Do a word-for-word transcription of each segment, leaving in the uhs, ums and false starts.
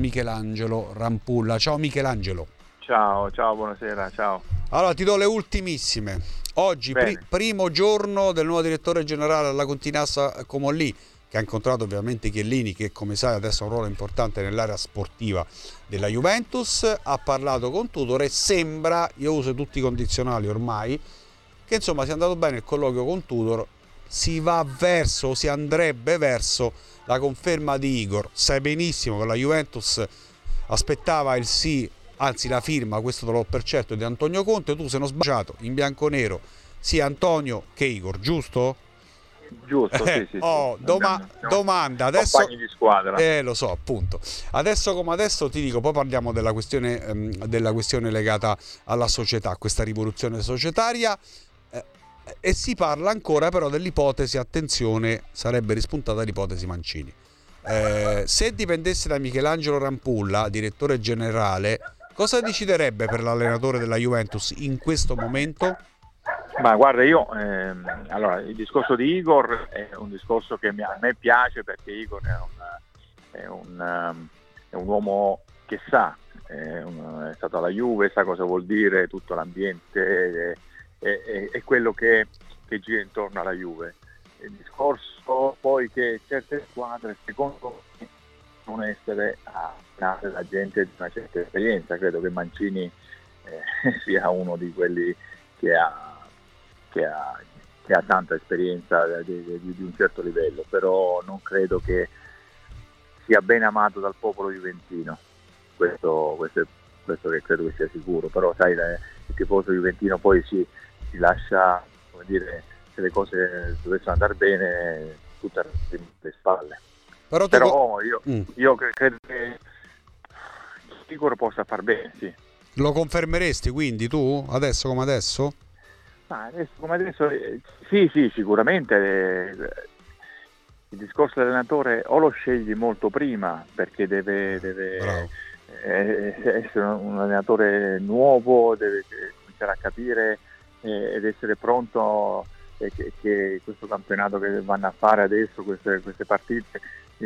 Michelangelo Rampulla. Ciao Michelangelo. Ciao, ciao, buonasera, ciao. Allora ti do le ultimissime. Oggi pri- primo giorno del nuovo direttore generale alla Continassa Comolli, che ha incontrato ovviamente Chiellini, che come sai adesso ha un ruolo importante nell'area sportiva della Juventus. Ha parlato con Tudor e sembra, io uso tutti i condizionali ormai, che insomma sia andato bene il colloquio con Tudor, si va verso, si andrebbe verso la conferma di Igor. Sai benissimo che la Juventus aspettava il sì, anzi la firma, questo te l'ho per certo, di Antonio Conte. Tu, se non sbagliato, in bianco-nero sia Antonio che Igor, giusto? Giusto, eh, sì, sì, oh, sì. doma- domanda adesso, compagni di squadra. Eh, lo so, appunto. Adesso come adesso ti dico, poi parliamo della questione, ehm, della questione legata alla società, questa rivoluzione societaria. Eh, e si parla ancora però dell'ipotesi, attenzione, sarebbe rispuntata l'ipotesi Mancini. Eh, se dipendesse da Michelangelo Rampulla, direttore generale, cosa deciderebbe per l'allenatore della Juventus in questo momento? Ma guarda, io ehm, allora il discorso di Igor è un discorso che mi, a me piace, perché Igor è un, è un, um, è un uomo che sa, è, un, è stato alla Juve, sa cosa vuol dire tutto l'ambiente, è, è, è quello che, che gira intorno alla Juve. Il discorso poi che certe squadre secondo me devono essere nate da gente di una certa esperienza. Credo che Mancini eh, sia uno di quelli che ha Che ha, che ha tanta esperienza di, di, di un certo livello, però non credo che sia ben amato dal popolo juventino, questo, questo, questo che credo che sia sicuro. Però sai, il tifoso juventino poi si, si lascia, come dire, se le cose dovessero andare bene, tutte le spalle. Però, però io, mm. io credo che sicuro possa far bene, sì. Lo confermeresti quindi tu, adesso come adesso? Ma adesso come adesso, eh, sì, sì, sicuramente eh, il discorso dell'allenatore o lo scegli molto prima, perché deve, deve eh, essere un allenatore nuovo, deve cominciare a capire eh, ed essere pronto eh, che, che questo campionato che vanno a fare adesso, queste, queste partite,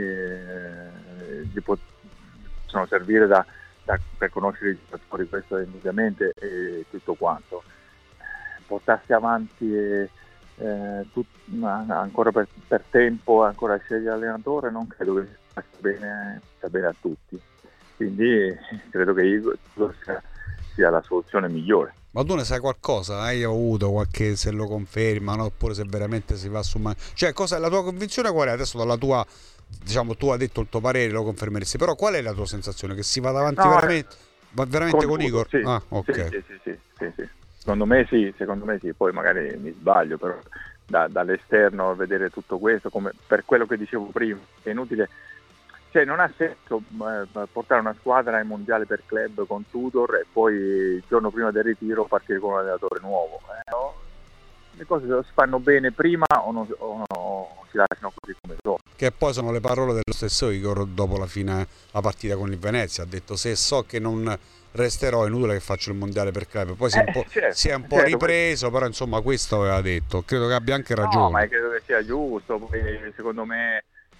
eh, gli possono servire da, da, per conoscere i giocatori, questo indubbiamente e tutto quanto. Portarsi avanti eh, eh, tut, ancora per, per tempo, ancora scegliere l'allenatore, non credo che sia bene, sia bene a tutti, quindi credo che Igor sia, sia la soluzione migliore. Ma tu ne sai qualcosa? Hai avuto qualche, se lo confermano, oppure se veramente si va su man- cioè cosa, la tua convinzione qual è? Adesso dalla tua, diciamo, tu hai detto il tuo parere, lo confermeresti, però qual è la tua sensazione? Che si vada avanti no, veramente, va veramente con, con Igor? Sì, ah, ok. Sì, sì, sì, sì, sì, sì. Secondo me sì, secondo me sì, poi magari mi sbaglio, però da, dall'esterno vedere tutto questo, come per quello che dicevo prima, è inutile, cioè non ha senso eh, portare una squadra ai mondiali per club con Tudor e poi il giorno prima del ritiro partire con un allenatore nuovo. Eh, no? Le cose si fanno bene prima o, non, o, no, o si lasciano così come sono. Che poi sono le parole dello stesso Igor dopo la fine, la partita con il Venezia, ha detto: se so che non resterò, è inutile che faccio il mondiale per club. Poi si è un po', eh, certo, si è un po' certo, ripreso, però insomma questo aveva detto, credo che abbia anche ragione. No, ma credo che sia giusto, poi secondo me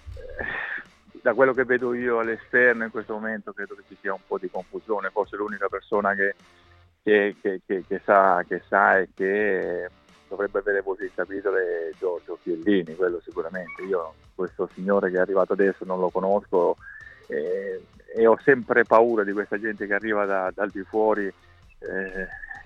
eh, da quello che vedo io all'esterno in questo momento credo che ci sia un po' di confusione, forse l'unica persona che, che, che, che, che, sa, che sa e che dovrebbe avere voce di capitolo è Giorgio Chiellini, quello sicuramente. Io questo signore che è arrivato adesso non lo conosco eh, e ho sempre paura di questa gente che arriva da, dal di fuori, eh,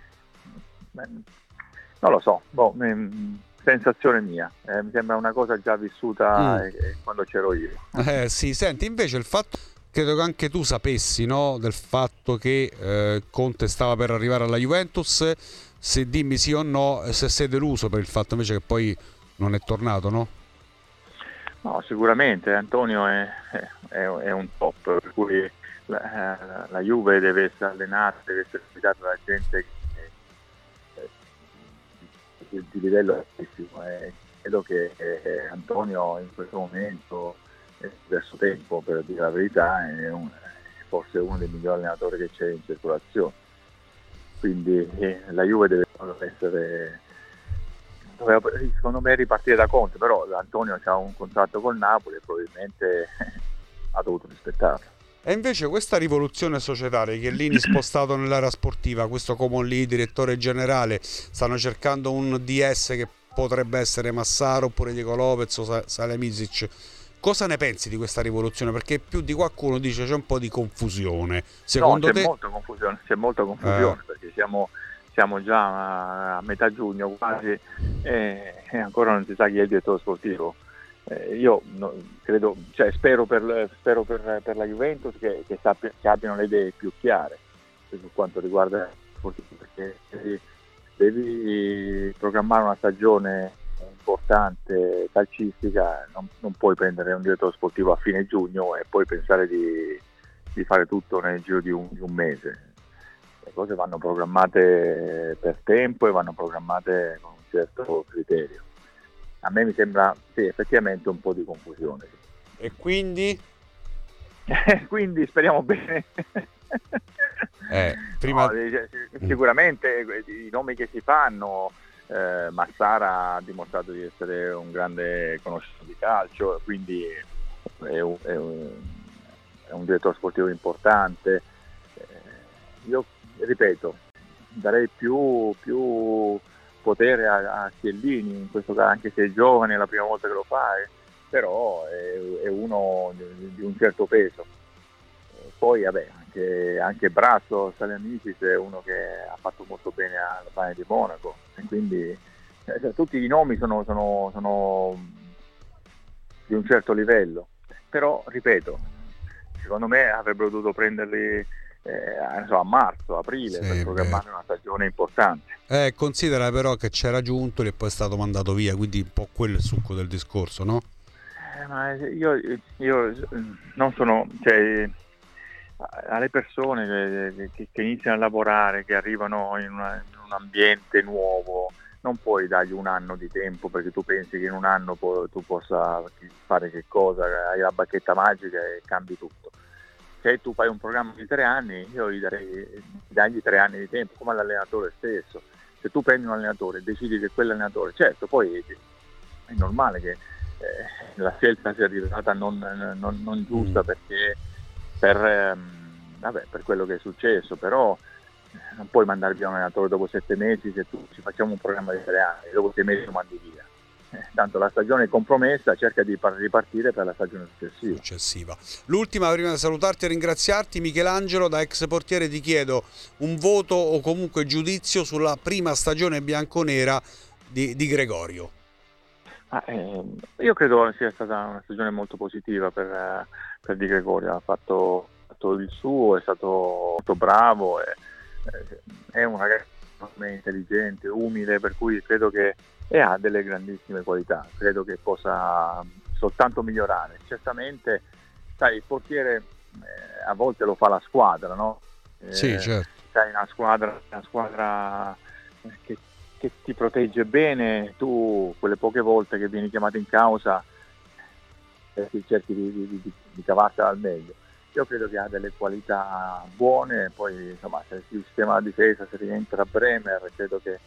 non lo so, boh, mh, sensazione mia, eh, mi sembra una cosa già vissuta mm. eh, quando c'ero io. Eh sì, senti, invece il fatto, credo che anche tu sapessi, no, del fatto che eh, Conte stava per arrivare alla Juventus, se dimmi sì o no, se sei deluso per il fatto invece che poi non è tornato, no? No, sicuramente Antonio è, è, è un top, per cui la, la Juve deve essere allenata, deve essere guidata da gente che, di, di livello altissimo. E credo che eh, Antonio in questo momento, è diverso tempo per dire la verità, è, un, è forse uno dei migliori allenatori che c'è in circolazione. Quindi eh, la Juve deve essere, doveva, secondo me, ripartire da Conte, però Antonio ha un contratto col Napoli e probabilmente ha dovuto rispettarlo. E invece questa rivoluzione societaria, Chiellini spostato nell'area sportiva, questo Comolli, direttore generale, stanno cercando un D S che potrebbe essere Massaro oppure Diego Lopez o Salemizic. Cosa ne pensi di questa rivoluzione? Perché più di qualcuno dice c'è un po' di confusione. Secondo no, c'è te... molta confusione, c'è molta confusione eh. perché siamo, siamo già a metà giugno quasi e, e ancora non si sa chi è il direttore sportivo. Eh, io no, credo, cioè, spero, per, spero per, per la Juventus che, che, sappia, che abbiano le idee più chiare per quanto riguarda il sportivo, perché devi, devi programmare una stagione importante calcistica, non, non puoi prendere un direttore sportivo a fine giugno e poi pensare di, di fare tutto nel giro di un, di un mese. Le cose vanno programmate per tempo e vanno programmate con un certo criterio. A me mi sembra, sì, effettivamente un po' di confusione. E quindi? Quindi speriamo bene. Eh, prima... no, sicuramente i nomi che si fanno, eh, Massara ha dimostrato di essere un grande conoscitore di calcio, quindi è un, è un, è un direttore sportivo importante. Eh, io ripeto, darei più... più potere a, a Chiellini in questo caso, anche se è giovane, è la prima volta che lo fa, eh, però è, è uno di, di un certo peso. E poi vabbè, anche, anche Brasso Salemizic è uno che ha fatto molto bene al Bayern di Monaco, e quindi eh, tutti i nomi sono, sono, sono di un certo livello, però ripeto, secondo me avrebbero dovuto prenderli Eh, so, a marzo, aprile, sì, per programmare beh. una stagione importante. Eh, considera però che c'era Giuntoli e poi è stato mandato via, quindi un po' quello è il succo del discorso, no? Eh, ma io, io non sono, cioè, alle persone che, che, che iniziano a lavorare, che arrivano in, una, in un ambiente nuovo, non puoi dargli un anno di tempo perché tu pensi che in un anno po- tu possa fare che cosa, hai la bacchetta magica e cambi tutto. Se tu fai un programma di tre anni, io gli darei dagli tre anni di tempo, come all'allenatore stesso. Se tu prendi un allenatore e decidi che quell'allenatore, certo, poi è normale che eh, la scelta sia rivelata non, non, non giusta perché per, ehm, vabbè, per quello che è successo, però non puoi mandare via un allenatore dopo sette mesi se tu ci facciamo un programma di tre anni, dopo sei mesi lo mandi via. Tanto la stagione è compromessa, cerca di ripartire per la stagione successiva. successiva. L'ultima, prima di salutarti e ringraziarti, Michelangelo, da ex portiere ti chiedo un voto o comunque giudizio sulla prima stagione bianconera di, di Gregorio. Ah, eh, io credo sia stata una stagione molto positiva per, per Di Gregorio, ha fatto, fatto il suo, è stato molto bravo, è, è un ragazzo intelligente, umile, per cui credo che e ha delle grandissime qualità, credo che possa soltanto migliorare. Certamente, sai, il portiere eh, a volte lo fa la squadra, no? Eh, sì, certo. Sai, una squadra, una squadra che, che ti protegge bene, tu quelle poche volte che vieni chiamato in causa eh, cerchi di, di, di, di cavartela al meglio. Io credo che ha delle qualità buone, poi insomma se si sistema la difesa, se rientra Bremer, credo che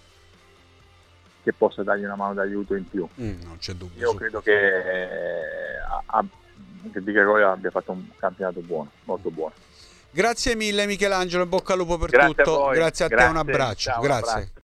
che possa dargli una mano d'aiuto in più. Mm, non c'è dubbio. Io credo che, eh, a, che Di Gregorio abbia fatto un campionato buono, molto buono. Grazie mille Michelangelo, in bocca al lupo per Grazie tutto. a voi. Grazie a Grazie. te, un abbraccio. Ciao, Grazie. Un abbraccio.